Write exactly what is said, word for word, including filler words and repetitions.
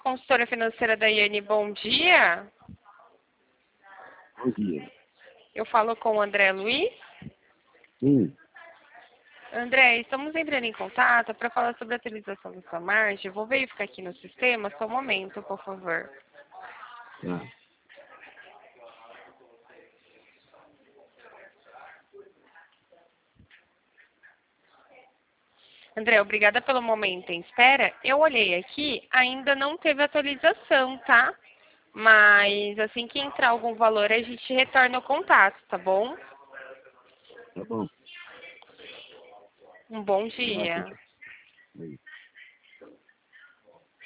consultora financeira da Iane, bom dia. Bom dia. Eu falo com o André Luiz. Sim. André, estamos entrando em contato para falar sobre a atualização da sua margem. Vou verificar aqui no sistema, só um momento, por favor. Tá. André, obrigada pelo momento em espera. Eu olhei aqui, ainda não teve atualização, tá? Mas assim que entrar algum valor, a gente retorna o contato, tá bom? Tá bom. Um bom Tá, dia. tá. Aí.